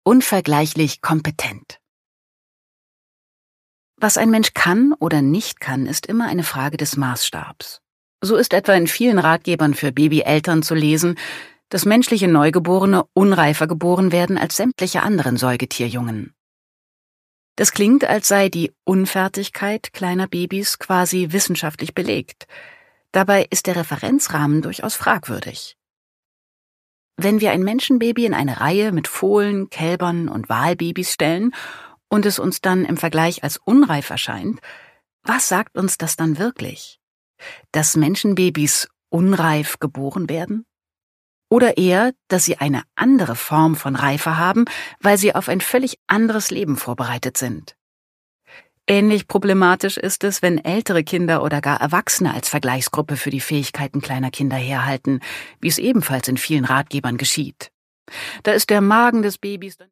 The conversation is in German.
Unvergleichlich kompetent. Was ein Mensch kann oder nicht kann, ist immer eine Frage des Maßstabs. So ist etwa in vielen Ratgebern für Babyeltern zu lesen, dass menschliche Neugeborene unreifer geboren werden als sämtliche anderen Säugetierjungen. Das klingt, als sei die Unfertigkeit kleiner Babys quasi wissenschaftlich belegt. Dabei ist der Referenzrahmen durchaus fragwürdig. Wenn wir ein Menschenbaby in eine Reihe mit Fohlen, Kälbern und Walbabys stellen und es uns dann im Vergleich als unreif erscheint, was sagt uns das dann wirklich? Dass Menschenbabys unreif geboren werden? Oder eher, dass sie eine andere Form von Reife haben, weil sie auf ein völlig anderes Leben vorbereitet sind? Ähnlich problematisch ist es, wenn ältere Kinder oder gar Erwachsene als Vergleichsgruppe für die Fähigkeiten kleiner Kinder herhalten, wie es ebenfalls in vielen Ratgebern geschieht. Da ist der Magen des Babys